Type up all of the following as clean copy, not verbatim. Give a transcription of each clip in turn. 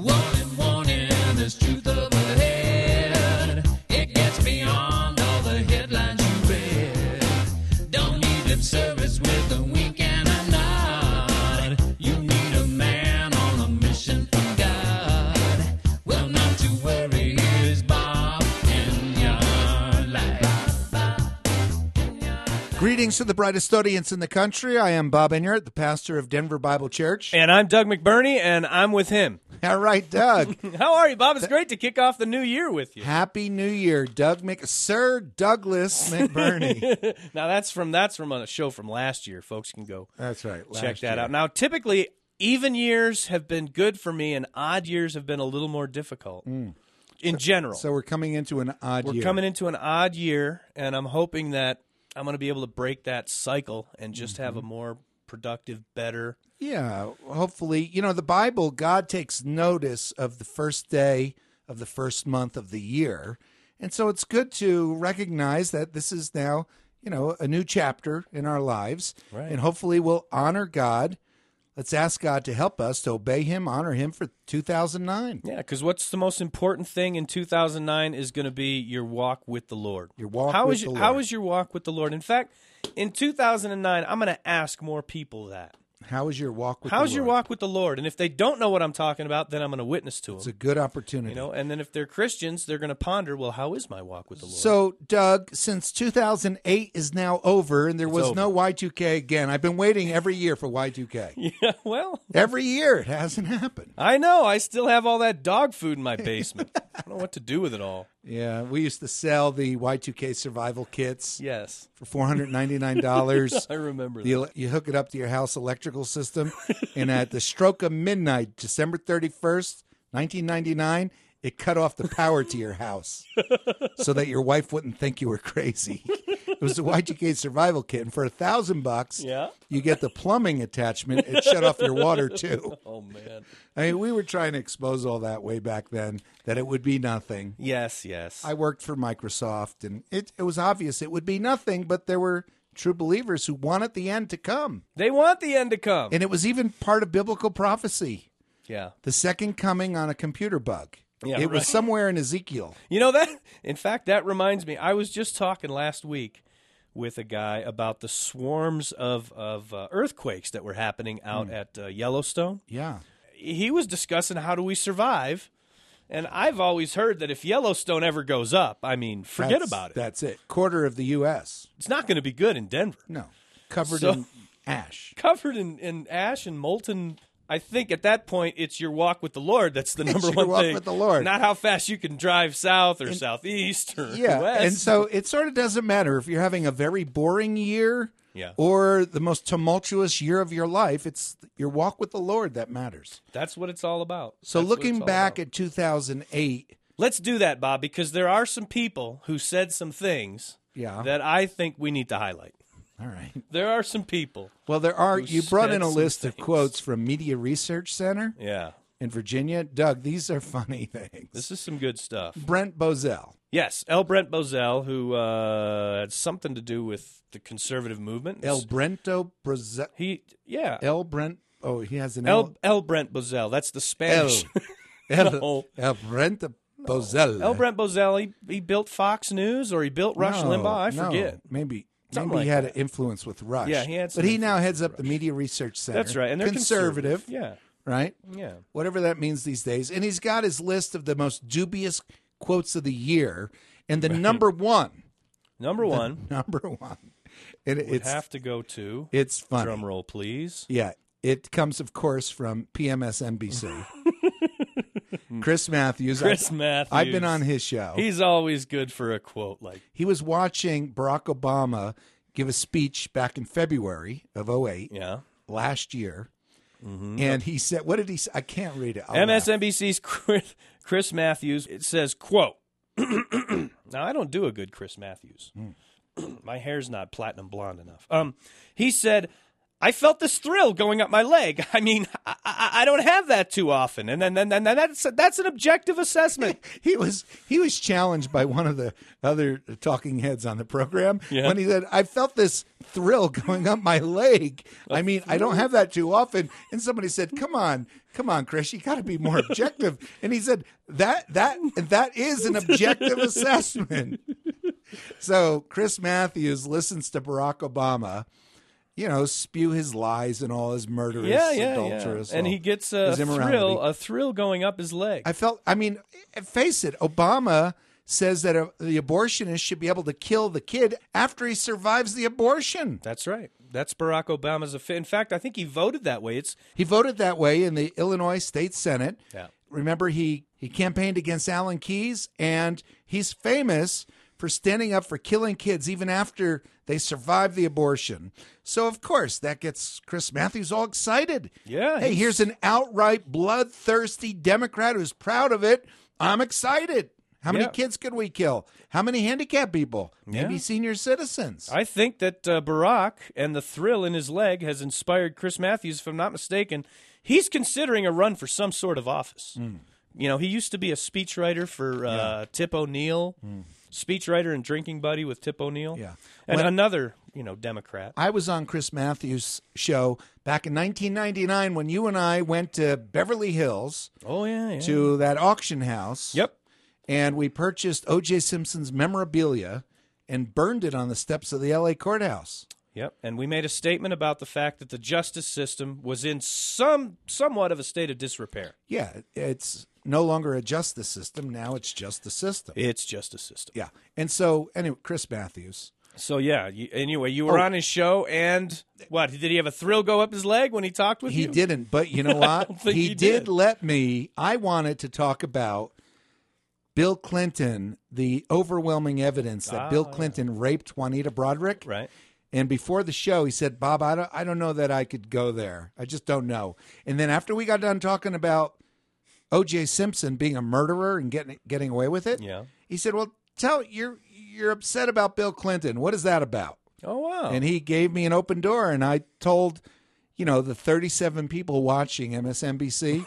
Warning, warning, there's truth up ahead. It gets beyond all the headlines you read. Don't need lip service with a wink and a nod. You need a man on a mission from God. Well, not to worry, here's Bob in your life. Greetings to the brightest audience in the country. I am Bob Enyart, the pastor of Denver Bible Church. And I'm Doug McBurney, and I'm with him. All right, Doug. How are you, Bob? It's great to kick off the new year with you. Happy New Year, Sir Douglas McBurney. Now, that's from a show from last year. Folks can go That's right. check that out. Now, typically, even years have been good for me, and odd years have been a little more difficult in general. So we're coming into an odd year. We're coming into an odd year, and I'm hoping that I'm going to be able to break that cycle and just have a more productive, better. Yeah, hopefully. You know, the Bible, God takes notice of the first day of the first month of the year. And so it's good to recognize that this is now, a new chapter in our lives. Right. And hopefully we'll honor God. Let's ask God to help us to obey him, honor him for 2009. Yeah, because what's the most important thing in 2009 is going to be your walk with the Lord. Your walk How with is the Lord. How is your walk with the Lord? In fact, in 2009, I'm going to ask more people that. How is your walk with the Lord? How's your walk with the Lord? And if they don't know what I'm talking about, then I'm going to witness to them. It's a good opportunity. And then if they're Christians, they're going to ponder, well, how is my walk with the Lord? So, Doug, since 2008 is now over and there was no Y2K again, I've been waiting every year for Y2K. Yeah, well, Every year it hasn't happened. I know. I still have all that dog food in my basement. I don't know what to do with it all. Yeah, we used to sell the Y2K survival kits Yes, for $499. I remember that. You hook it up to your house electrical system, and at the stroke of midnight, December 31st, 1999, it cut off the power to your house so that your wife wouldn't think you were crazy. It was the Y2K survival kit, and for $1,000, Yeah. you get the plumbing attachment. It shut off your water, too. Oh, man. I mean, we were trying to expose all that way back then, that it would be nothing. Yes, yes. I worked for Microsoft, and it was obvious it would be nothing, but there were true believers who wanted the end to come. They want the end to come. And it was even part of biblical prophecy, Yeah. the second coming on a computer bug. Yeah, it was right. somewhere in Ezekiel. In fact, that reminds me, I was just talking last week with a guy about the swarms of earthquakes that were happening out at Yellowstone. Yeah. He was discussing how do we survive, and I've always heard that if Yellowstone ever goes up, forget about it. That's it. Quarter of the U.S. It's not going to be good in Denver. No. Covered So- in ash. Covered in ash and molten. I think at that point it's your walk with the Lord that's the number It's one your walk thing. with the Lord. Not how fast you can drive south or southeast or Yeah. west. And so it sort of doesn't matter if you're having a very boring year Yeah. or the most tumultuous year of your life. It's your walk with the Lord that matters. That's what it's all about. So That's what looking it's all back about. at 2008, Let's do that, Bob, because there are some people who said some things Yeah. that I think we need to highlight. all right. There are some people. Well, you brought in said a some list of things. quotes from Media Research Center Yeah. in Virginia. Doug, these are funny things. This is some good stuff. Brent Bozell. Yes, L. Brent Bozell, who had something to do with the conservative movement. El Brento Bozell. He He has an L. Brent Bozell. That's the Spanish. No. El Brento Bozell. L. Brent Bozell, he built Fox News or he built Rush Limbaugh. I forget. Maybe Something like he had that. an influence with Rush. Yeah, he had some But he now influence heads with up the Rush. Media Research Center. That's right. And they're conservative. Yeah. Right? Yeah. Whatever that means these days. And he's got his list of the most dubious quotes of the year. And the number one. Number one. And Would it's have to go to. it's funny. Drum roll, please. Yeah. It comes, of course, from PMSNBC. Chris Matthews. I've been on his show. He's always good for a quote like. He was watching Barack Obama give a speech back in February of 2008, Yeah. last year. And he said, what did he say? I can't read it. MSNBC's Chris Matthews, it says, quote, now I don't do a good Chris Matthews. My hair's not platinum blonde enough. He said, I felt this thrill going up my leg. I mean, I don't have that too often, and then that's an objective assessment. He was challenged by one of the other talking heads on the program Yeah. when he said, "I felt this thrill going up my leg. I mean, I don't have that too often." And somebody said, "Come on, Chris, you got to be more objective." And he said, "That is an objective assessment." So Chris Matthews listens to Barack Obama, spew his lies and all his murderous, adulterous. And he gets a thrill going up his leg. Face it, Obama says that the abortionist should be able to kill the kid after he survives the abortion. That's right. That's Barack Obama's. In fact, I think he voted that way. He voted that way in the Illinois State Senate. Yeah. Remember, he campaigned against Alan Keyes, and he's famous for standing up for killing kids even after they survive the abortion. So, of course, that gets Chris Matthews all excited. Yeah. Hey, here's an outright bloodthirsty Democrat who's proud of it. I'm excited. How many kids could we kill? How many handicapped people? Maybe senior citizens. I think that Barack and the thrill in his leg has inspired Chris Matthews, if I'm not mistaken. He's considering a run for some sort of office. He used to be a speechwriter for Tip O'Neill. Speechwriter and drinking buddy with Tip O'Neill. Yeah. And another, Democrat. I was on Chris Matthews' show back in 1999 when you and I went to Beverly Hills. Oh, yeah. To that auction house. Yep. And we purchased O.J. Simpson's memorabilia and burned it on the steps of the L.A. courthouse. Yep. And we made a statement about the fact that the justice system was in somewhat of a state of disrepair. Yeah, it's no longer a justice system. Now it's just a system. It's just a system. Yeah. And so, anyway, Chris Matthews. So, you were on his show, and what? Did he have a thrill go up his leg when he talked with you? He didn't, but you know what? he did let me. I wanted to talk about Bill Clinton, the overwhelming evidence that Bill Clinton raped Juanita Broaddrick. Right. And before the show, he said, "Bob, I don't know that I could go there. I just don't know." And then after we got done talking about O.J. Simpson being a murderer and getting away with it, he said, "Well, you're upset about Bill Clinton. What is that about?" Oh, wow. And he gave me an open door, and I told, the 37 people watching MSNBC,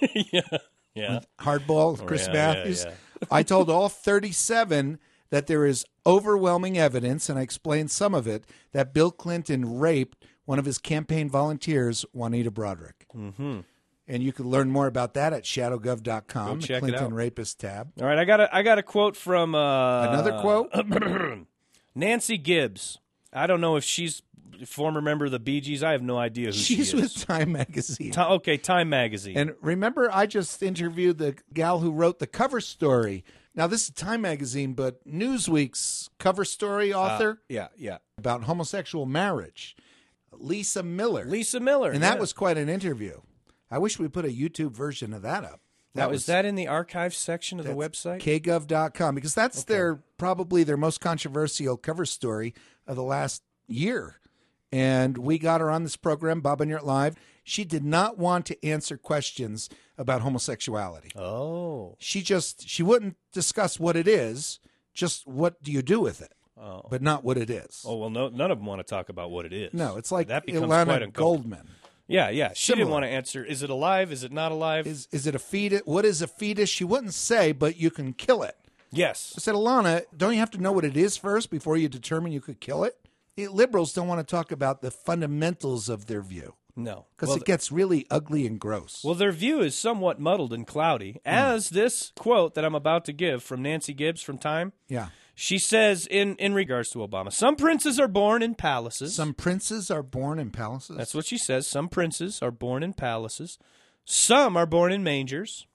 Hardball, Chris Matthews, I told all 37 that there is overwhelming evidence, and I explained some of it, that Bill Clinton raped one of his campaign volunteers, Juanita Broaddrick. Mm-hmm. And you can learn more about that at shadowgov.com, the Clinton Rapist tab. All right, I got a quote from another quote. Nancy Gibbs. I don't know if she's a former member of the Bee Gees. I have no idea who she is. She's with Time Magazine. Time Magazine. And remember, I just interviewed the gal who wrote the cover story. Now, this is Time Magazine, but Newsweek's cover story author. Yeah. About homosexual marriage. Lisa Miller. And that was quite an interview. I wish we put a YouTube version of that up. Is that in the archives section of the website? KGov.com, because that's probably their most controversial cover story of the last year. And we got her on this program, Bob and You're Live. She did not want to answer questions about homosexuality. Oh. She wouldn't discuss what it is, just what do you do with it, but not what it is. Oh, well, none of them want to talk about what it is. No, it's like that becomes Ilana Goldman. Yeah. She didn't want to answer, is it alive? Is it not alive? Is it a fetus? What is a fetus? She wouldn't say, but you can kill it. Yes. I said, Ilana, don't you have to know what it is first before you determine you could kill it? Liberals don't want to talk about the fundamentals of their view. No. Because it gets really ugly and gross. Well, their view is somewhat muddled and cloudy, as this quote that I'm about to give from Nancy Gibbs from Time. Yeah. She says, in regards to Obama, some princes are born in palaces. Some princes are born in palaces? That's what she says. Some princes are born in palaces. Some are born in mangers.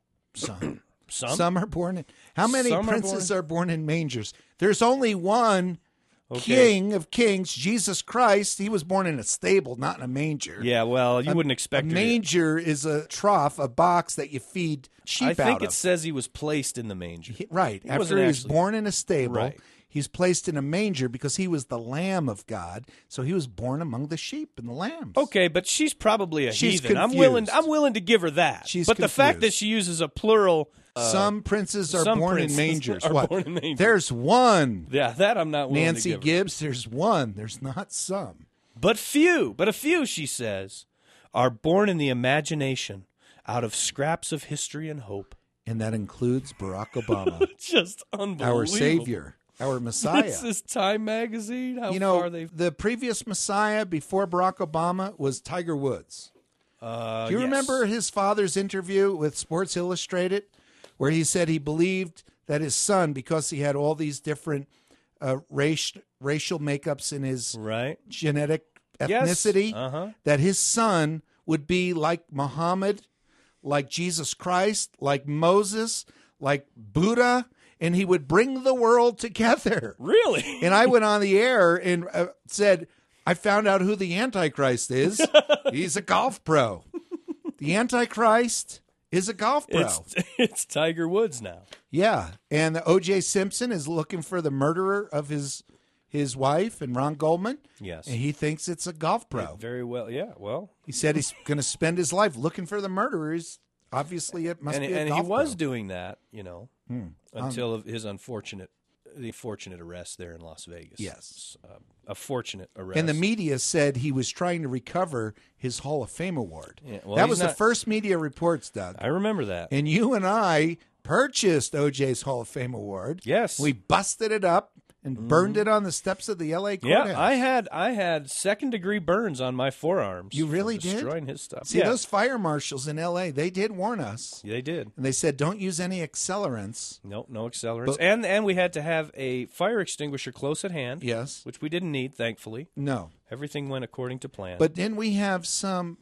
Some are born in... How many princes are born in mangers? There's only one... King of Kings, Jesus Christ, he was born in a stable, not in a manger. Yeah, well, you wouldn't expect it. A manger is a trough, a box that you feed sheep out of. I think it says he was placed in the manger. Right. After he was born in a stable, he's placed in a manger because he was the Lamb of God, so he was born among the sheep and the lambs. Okay, but she's probably a heathen. Confused. I'm willing to give her that. She's but confused. The fact that she uses a plural... some princes are born in mangers. Born in mangers. There's one. Yeah, that I'm not willing Nancy to give her. Gibbs, there's one. There's not some. But a few, she says, are born in the imagination out of scraps of history and hope. And that includes Barack Obama, Just unbelievable. our savior, our Messiah. This is Time Magazine. How You know, far they've... the previous Messiah before Barack Obama was Tiger Woods. Do you yes. remember his father's interview with Sports Illustrated, where he said he believed that his son, because he had all these different racial makeups in his Right. genetic Yes. ethnicity, that his son would be like Muhammad, like Jesus Christ, like Moses, like Buddha, and he would bring the world together. Really? And I went on the air and said, I found out who the Antichrist is. He's a golf pro. The Antichrist is a golf pro. It's Tiger Woods now. Yeah. And the O.J. Simpson is looking for the murderer of his wife and Ron Goldman. Yes. And he thinks it's a golf pro. Very well. Yeah, well. He said he's going to spend his life looking for the murderers. Obviously, it must be a And golf he was pro. doing that, until his unfortunate arrest there in Las Vegas. Yes. A fortunate arrest. And the media said he was trying to recover his Hall of Fame award. Yeah, well, that he's was the not- first media reports, Doug. I remember that. And you and I purchased OJ's Hall of Fame award. Yes. We busted it up and burned it on the steps of the L.A. courthouse. Yeah, I had second-degree burns on my forearms. You really for did? destroying his stuff. See, yeah. those fire marshals in L.A., they did warn us. They did. And they said, don't use any accelerants. No accelerants. But- and we had to have a fire extinguisher close at hand. Yes. Which we didn't need, thankfully. No. Everything went according to plan. But didn't we have some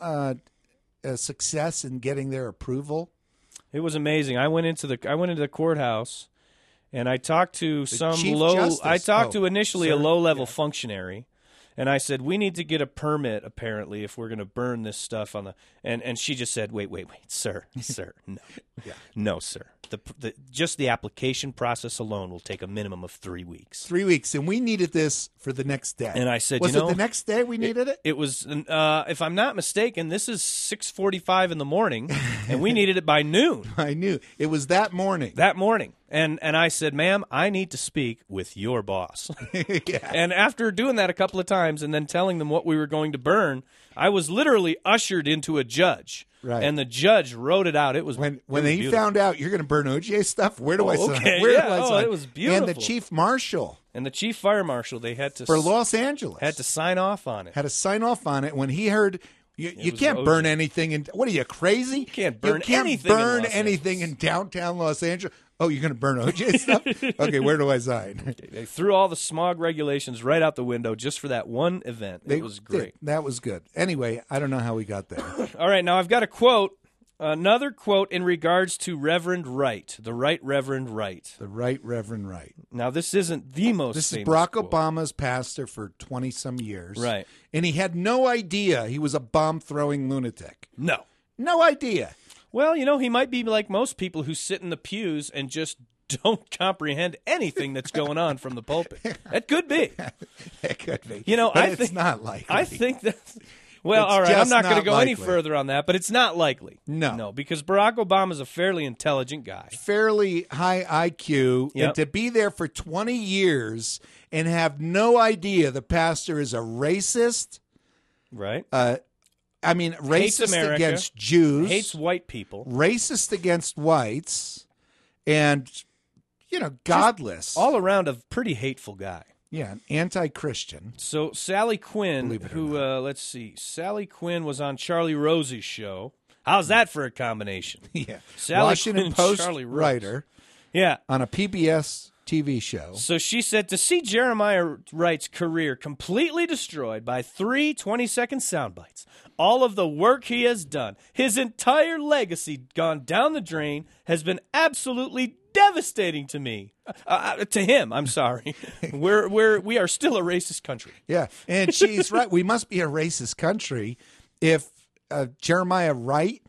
success in getting their approval? it was amazing. I went into the courthouse, and I talked to some Chief low. Justice. I talked to initially a sir. low-level functionary, and I said, "We need to get a permit, apparently, if we're going to burn this stuff on the." And she just said, "Wait, sir, no, no, sir. Just the application process alone will take a minimum of 3 weeks." 3 weeks, and we needed this for the next day. And I said, was you it know, the next day we needed it? It was, if I'm not mistaken, this is 6:45 in the morning, and we needed it by noon. I knew. It was that morning. That morning. And I said, "Ma'am, I need to speak with your boss." Yeah. And after doing that a couple of times and then telling them what we were going to burn, I was literally ushered into a judge. Right. And the judge wrote it out. It was When it was he beautiful. found out you're going to burn OJ stuff, where do I sign? okay, Where yeah. do I Oh, sign? it was And the beautiful. chief marshal And the chief fire marshal, they had to for Los Angeles had to sign off on it. had to sign off on it when he heard you was can't OJ. burn anything in. What are you, crazy? You can't burn anything in Los anything in downtown Los Angeles. Oh, you're going to burn OJ stuff? Okay, where do I sign? They threw all the smog regulations right out the window just for that one event. It was great. That was good. Anyway, I don't know how we got there. All right, now I've got a quote, another quote in regards to Reverend Wright, the Right Reverend Wright. The Right Reverend Wright. Now, this isn't the most This is famous Barack quote. Obama's pastor for 20-some years. Right. And he had no idea he was a bomb-throwing lunatic. No. No idea. Well, he might be like most people who sit in the pews and just don't comprehend anything that's going on from the pulpit. That could be. It could be. But I think it's not likely. I think that. Well, It's all right. I'm just not going to not go any likely. further on that, but it's not likely. No. because Barack Obama's a fairly intelligent guy. Fairly high IQ, Yep. and to be there for 20 years and have no idea the pastor is a racist. Right? I mean, Hates racist America, against Jews, Hates white people. racist against whites, and godless. All around a pretty hateful guy. Yeah, an anti-Christian. So Sally Quinn, Believe it or who let's see, Sally Quinn was on Charlie Rose's show. How's that for a combination? Yeah, Sally Washington Quinn, Post Charlie Rose. writer Yeah. on a PBS TV show. So she said, to see Jeremiah Wright's career completely destroyed by 3 20-second sound bites, all of the work he has done, his entire legacy gone down the drain, has been absolutely devastating to me. To him, I'm sorry. We are still a racist country. Yeah, and she's right. We must be a racist country if Jeremiah Wright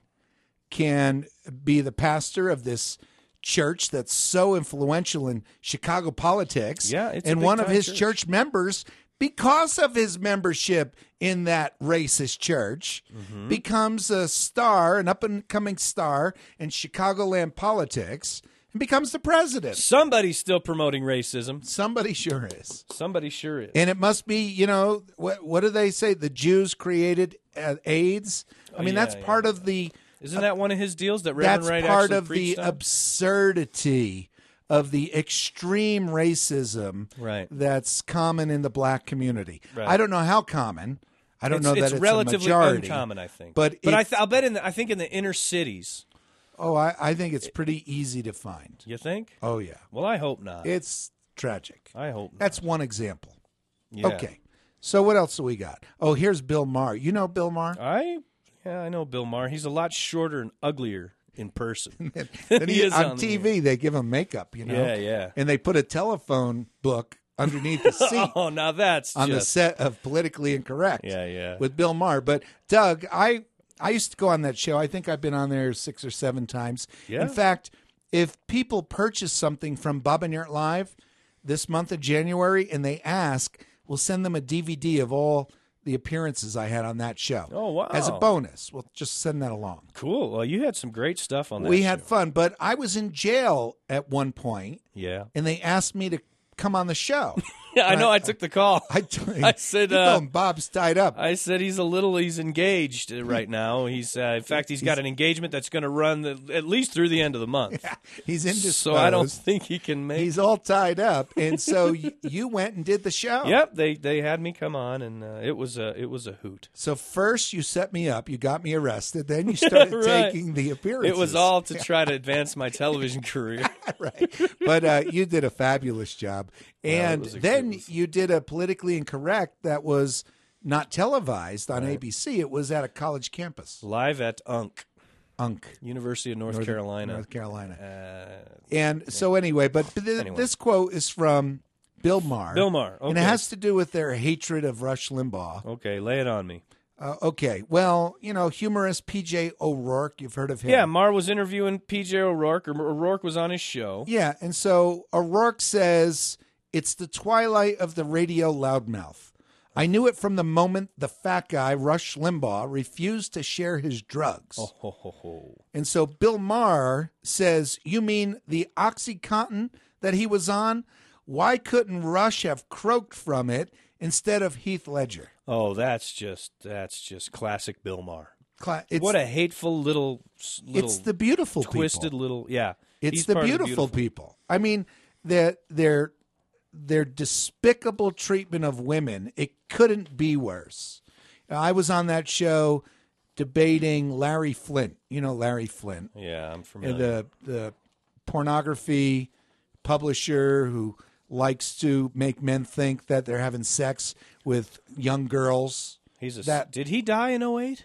can be the pastor of this church that's so influential in Chicago politics. Yeah, it's a and one of big-time his church. church members, because of his membership in that racist church, Mm-hmm. becomes a star, an up-and-coming star in Chicagoland politics. and becomes the president. Somebody's still promoting racism. Somebody sure is. Somebody sure is. And it must be, what do they say? The Jews created AIDS. I mean, yeah, that's part of the. Isn't that one of his deals that Reverend That's Wright part actually of the preached on? absurdity of the extreme racism Right. that's common in the black community. Right. I don't know how common. I don't know that it's relatively a majority. uncommon, I think. But I'll bet I think in the inner cities. I think it's pretty easy to find. You think? Oh, yeah. Well, I hope not. It's tragic. I hope not. That's one example. Yeah. Okay. So what else do we got? Oh, here's Bill Maher. You know Bill Maher? I know Bill Maher. He's a lot shorter and uglier in person. Then He is on on the TV, they give him makeup, Yeah, yeah. And they put a telephone book underneath the seat Oh, now that's on the just... set of Politically Incorrect. Yeah, yeah. With Bill Maher. But Doug, I used to go on that show. I think I've been on there 6 or 7 times. Yeah. In fact, if people purchase something from Bob and Yurt Live this month of January and they ask, we'll send them a DVD of all the appearances I had on that show. Oh, wow. As a bonus. We'll just send that along. Cool. Well, you had some great stuff on that We had show. fun, but I was in jail at one point, Yeah. and they asked me to come on the show. Yeah, I know. I took the call. I said, you told him Bob's tied up. I said he's engaged right now. He's in fact, he's got an engagement that's going to run at least through the end of the month. He's indisposed. So I don't think he can make. He's all tied up, and so you went and did the show. Yep, they had me come on, and it was a hoot. So first you set me up, you got me arrested, then you started Right. taking the appearances. It was all to try to advance my television career. right. But you did a fabulous job, and it then was- you did a Politically Incorrect that was not televised on ABC. It was at a college campus. Live at UNC. University of North Carolina. North Carolina. Uh, And so anyway, but Anyway. this quote is from Bill Maher. Bill Maher, And it okay. has to do with their hatred of Rush Limbaugh. okay, lay it on me. Okay. Well, humorist P.J. O'Rourke, you've heard of him. Yeah, Maher was interviewing P.J. O'Rourke, or O'Rourke was on his show. Yeah, and so O'Rourke says, it's the twilight of the radio loudmouth. I knew it from the moment the fat guy, Rush Limbaugh, refused to share his drugs. Oh, ho, ho, ho. And so Bill Maher says, you mean the OxyContin that he was on? Why couldn't Rush have croaked from it instead of Heath Ledger? Oh, that's just classic Bill Maher. It's, What a hateful little it's the beautiful twisted people. little, yeah. It's He's the part of beautiful people. I mean, their despicable treatment of women, it couldn't be worse. I was on that show debating Larry Flint. You know Larry Flint, Yeah, I'm familiar. the pornography publisher who likes to make men think that they're having sex with young girls. Did he die in 08?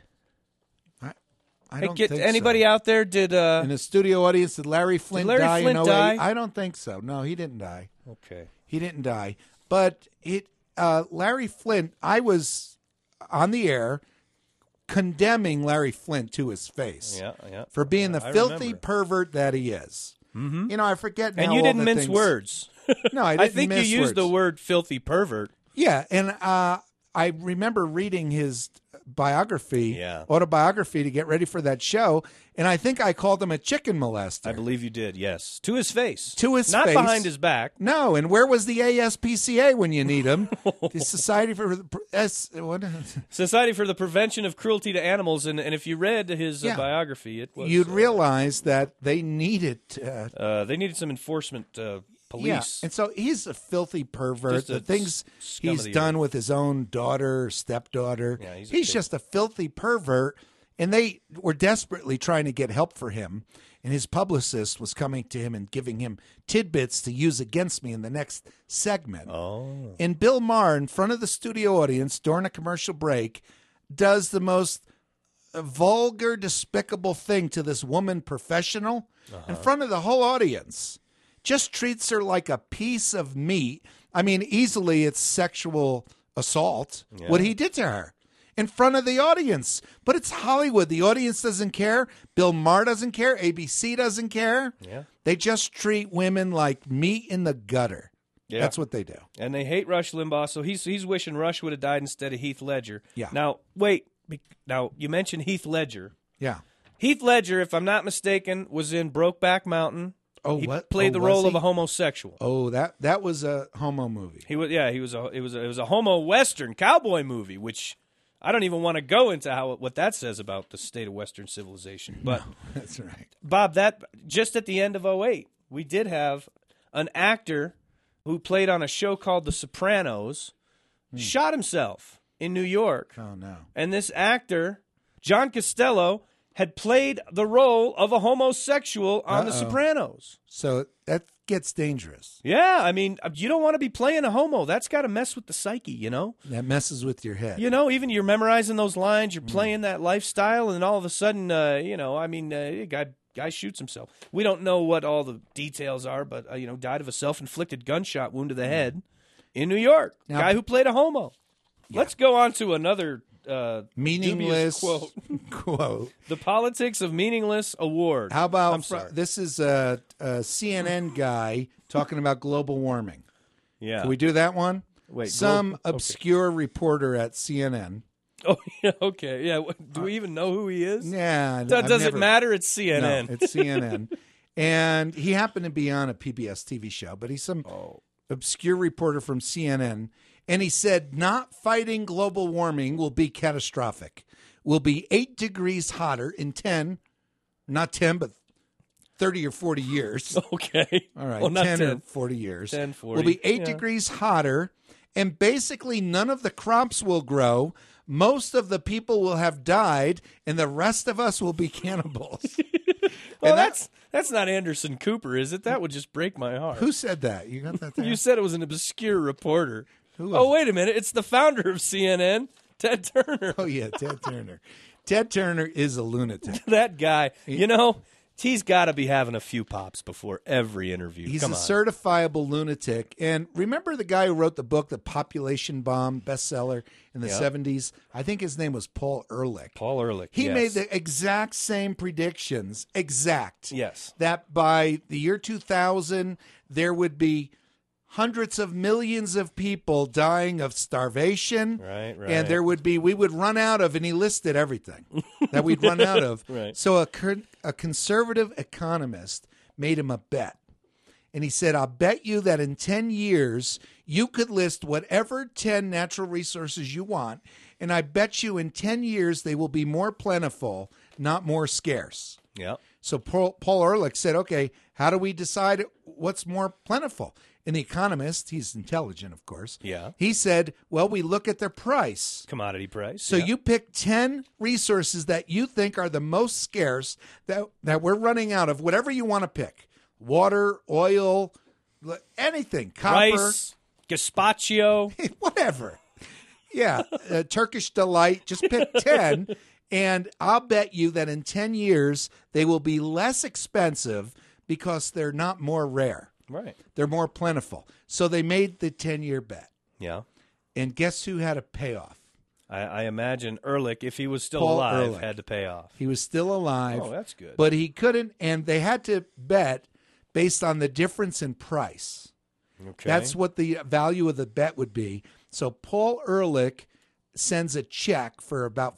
I Hey, don't think anybody so. out there did In the studio audience, did Larry Flint Larry die Flint in 08? die? I don't think so. No, he didn't die. Okay. He didn't die. But Larry Flint, I was on the air condemning Larry Flint to his face Yeah. for being the I filthy remember. pervert that he is. Mm-hmm. I forget now. And you all didn't the mince things. words. No, I I didn't think you mince used words. the word filthy pervert. Yeah, and I remember reading his Yeah. autobiography to get ready for that show, and I think I called him a chicken molester. I believe you did, yes. To his face. To his Not face. behind his back. No, and where was the ASPCA when you need him? The Society for what? Society for the Prevention of Cruelty to Animals, and if you read his Yeah. biography, it was You'd realize that they needed. they needed some enforcement police. Yeah, and so he's a filthy pervert. Just a The things scum he's of the done earth. with his own daughter, stepdaughter. Yeah, he's a he's pig. just a filthy pervert. And they were desperately trying to get help for him. And his publicist was coming to him and giving him tidbits to use against me in the next segment. Oh. And Bill Maher, in front of the studio audience during a commercial break, does the most vulgar, despicable thing to this woman professional in front of the whole audience. Just treats her like a piece of meat. I mean, easily it's sexual assault, what he did to her in front of the audience. But it's Hollywood. The audience doesn't care. Bill Maher doesn't care. ABC doesn't care. Yeah. They just treat women like meat in the gutter. Yeah. That's what they do. And they hate Rush Limbaugh, so he's wishing Rush would have died instead of Heath Ledger. Yeah. Now, wait. Now, you mentioned Heath Ledger. Yeah. Heath Ledger, if I'm not mistaken, was in Brokeback Mountain, Oh, He what? played Oh, the was role of he? a homosexual. Oh, that was a homo movie. He was it was a homo western cowboy movie, which I don't even want to go into what that says about the state of Western civilization. But That's right. Bob, that just at the end of '08, we did have an actor who played on a show called The Sopranos shot himself in New York. Oh no. And this actor, John Costello, had played the role of a homosexual on The Sopranos. So that gets dangerous. Yeah, I mean, you don't want to be playing a homo. That's got to mess with the psyche, you know? That messes with your head. You know, even you're memorizing those lines, you're playing that lifestyle, and then all of a sudden, guy shoots himself. We don't know what all the details are, but, died of a self-inflicted gunshot wound to the head in New York. Now- Guy who played a homo. Let's go on to another Meaningless dubious quote. quote. The Politics of Meaningless Award. How about I'm sorry. this is a CNN guy talking about global warming. Yeah. Can we do that one? Wait, Some obscure reporter at CNN. Oh, yeah, okay. Yeah. Do we even know who he is? Yeah. Does it matter? It's CNN. No, it's CNN. And he happened to be on a PBS TV show, but he's some obscure reporter from CNN. And he said, not fighting global warming will be catastrophic. We'll be 8 degrees hotter in 10, not 10, but 30 or 40 years. Okay. All right, Well, not 10 or 10. 40 years. 10, 40. We'll be 8 Yeah. degrees hotter, and basically none of the crops will grow. Most of the people will have died, and the rest of us will be cannibals. Well, And that's not Anderson Cooper, is it? That would just break my heart. Who said that? You got that there? You said it was an obscure reporter. Who was Oh, it? wait a minute. It's the founder of CNN, Ted Turner. Oh, yeah, Ted Turner. Ted Turner is a lunatic. That guy, he's got to be having a few pops before every interview. He's Come a on. certifiable lunatic. And remember the guy who wrote the book, The Population Bomb, bestseller in the 70s? I think his name was Paul Ehrlich. Paul Ehrlich. He yes. made the exact same predictions, Yes. that by the year 2000, there would be hundreds of millions of people dying of starvation. Right. And we would run out of, and he listed everything that we'd run out of. Right. So a conservative economist made him a bet. And he said, I'll bet you that in 10 years, you could list whatever 10 natural resources you want. And I bet you in 10 years, they will be more plentiful, not more scarce. Yeah. So Paul Ehrlich said, okay, how do we decide what's more plentiful? And the economist, he's intelligent, of course. Yeah. He said, well, we look at their price. Commodity price. So you pick 10 resources that you think are the most scarce that we're running out of, whatever you want to pick. Water, oil, anything, copper, rice, gazpacho. whatever. Yeah, Turkish Delight, just pick 10, and I'll bet you that in 10 years they will be less expensive because they're not more rare. Right. They're more plentiful. So they made the 10-year bet. Yeah. And guess who had a payoff? I imagine Ehrlich, if he was still Paul alive, Ehrlich. had to pay off. He was still alive. Oh, that's good. But he couldn't, and they had to bet based on the difference in price. Okay. That's what the value of the bet would be. So Paul Ehrlich sends a check for about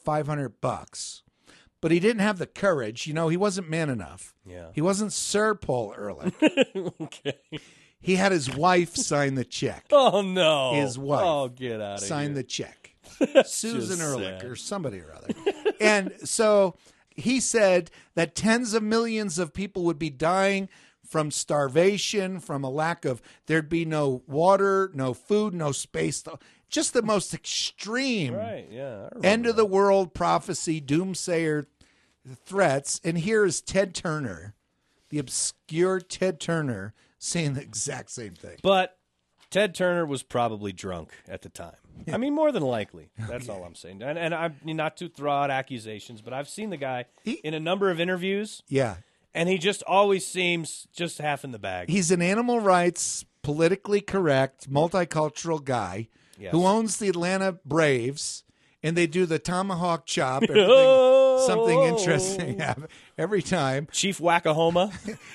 $500, but he didn't have the courage. He wasn't man enough. Yeah. He wasn't Sir Paul Ehrlich. Okay. He had his wife sign the check. Oh, no. His wife Oh, get out of here. Sign the check. Susan just Ehrlich sad. or somebody or other. And so he said that tens of millions of people would be dying from starvation, from a lack of, there'd be no water, no food, no space. Just the most extreme Right, yeah. I remember end of the world prophecy, doomsayer threats. And here is Ted Turner, the obscure Ted Turner, saying the exact same thing. But Ted Turner was probably drunk at the time. I mean, more than likely. That's all I'm saying. And I'm not to throw out accusations, but I've seen the guy in a number of interviews, Yeah. and he just always seems just half in the bag. He's an animal rights, politically correct, multicultural guy Yes. who owns the Atlanta Braves, and they do the tomahawk chop. Something interesting happen every time. Chief Wackahoma.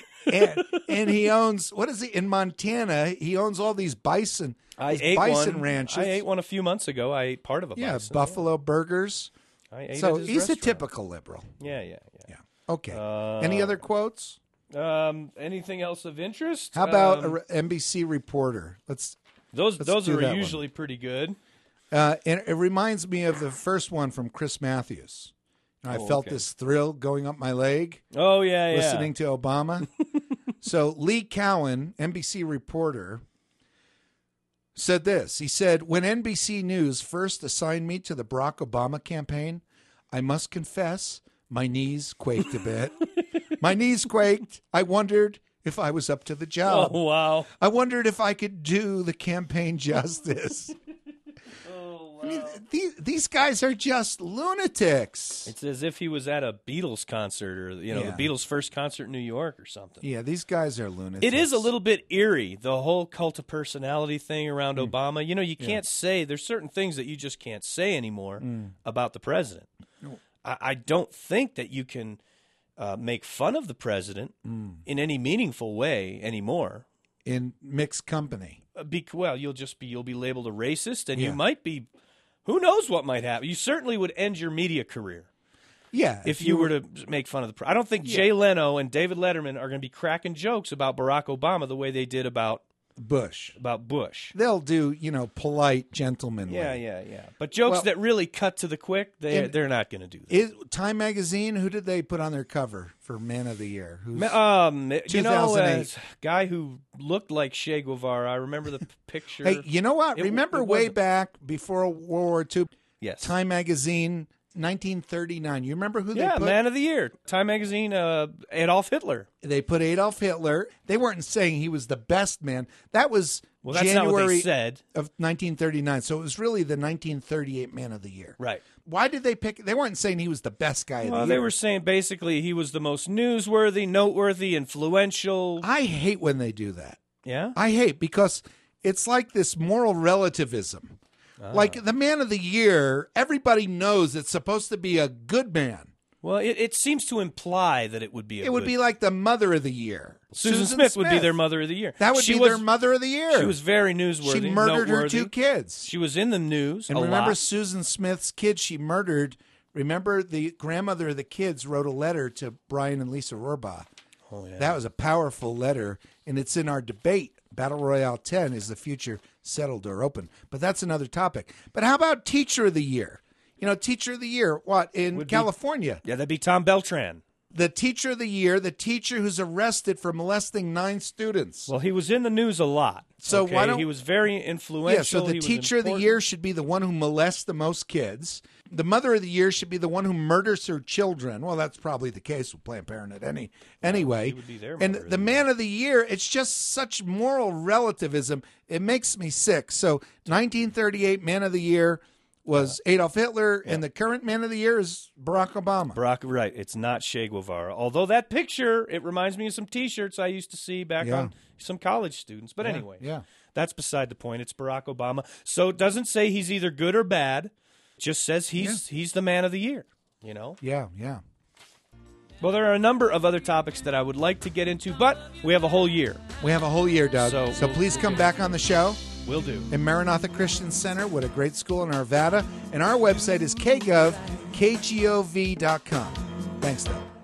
And he owns, what is it, in Montana, he owns all these bison, ranches. I ate one a few months ago. I ate part of a Yeah, bison. Buffalo Burgers. I ate So at his he's a restaurant. typical liberal. Yeah. Yeah. Okay. Any other quotes? Anything else of interest? How about an NBC reporter? Those do that are one. usually pretty good. And it reminds me of the first one from Chris Matthews. I felt this thrill going up my leg. Oh, yeah. Listening to Obama. So Lee Cowan, NBC reporter, said this. He said, when NBC News first assigned me to the Barack Obama campaign, I must confess my knees quaked a bit. My knees quaked. I wondered if I was up to the job. Oh, wow. I wondered if I could do the campaign justice. I mean, these guys are just lunatics. It's as if he was at a Beatles concert or, the Beatles' first concert in New York or something. Yeah, these guys are lunatics. It is a little bit eerie, the whole cult of personality thing around Obama. You can't say, there's certain things that you just can't say anymore about the president. No. I don't think that you can make fun of the president in any meaningful way anymore. In mixed company. You'll be labeled a racist, and you might be. Who knows what might happen? You certainly would end your media career. Yeah, if you were to make fun of the. I don't think Jay Leno and David Letterman are going to be cracking jokes about Barack Obama the way they did about Bush. They'll do, polite, gentlemanly. Yeah. But jokes that really cut to the quick, they're not going to do that. Time Magazine, who did they put on their cover for Man of the Year? 2008. Guy who looked like Che Guevara. I remember the picture. Hey, you know what? Remember way back before World War II? Yes. Time Magazine, 1939. You remember who they put? Yeah, Man of the Year. Time Magazine, Adolf Hitler. They put Adolf Hitler. They weren't saying he was the best man. That was that's January not what they said. Of 1939. So it was really the 1938 Man of the Year. Right. Why did they pick? They weren't saying he was the best guy of the year. They were saying basically he was the most newsworthy, noteworthy, influential. I hate when they do that. Yeah? I hate because it's like this moral relativism. Like the Man of the Year, everybody knows it's supposed to be a good man. Well, it seems to imply that it would be would be like the Mother of the Year. Susan Smith would be their Mother of the Year. That would be their Mother of the Year. She was very newsworthy. She murdered noteworthy. her 2 kids. She was in the news and remember Susan Smith's kids she murdered. Remember the grandmother of the kids wrote a letter to Brian and Lisa Rohrbaugh. Oh, yeah. That was a powerful letter, and it's in our debate. Battle Royale 10, is the future settled or open? But that's another topic. But how about Teacher of the Year? Teacher of the Year, what, in California? That'd be Tom Beltran. The Teacher of the Year, the teacher who's arrested for molesting 9 students. Well, he was in the news a lot. So why don't he was very influential. Yeah, so the Teacher of the Year should be the one who molests the most kids. The Mother of the Year should be the one who murders her children. Well, that's probably the case with Planned Parenthood anyway. He would be their and mother the Man of the Year, it's just such moral relativism. It makes me sick. So 1938 Man of the Year was Adolf Hitler, and the current Man of the Year is Barack Obama. Right. It's not Che Guevara. Although that picture, it reminds me of some T-shirts I used to see back on some college students. But anyway, that's beside the point. It's Barack Obama. So it doesn't say he's either good or bad. It just says he's the Man of the Year, Yeah. Well, there are a number of other topics that I would like to get into, but we have a whole year. We have a whole year, Doug. So please come back on the show. Will do. In Maranatha Christian Center, what a great school in Arvada. And our website is kgov.com. Thanks, Doug.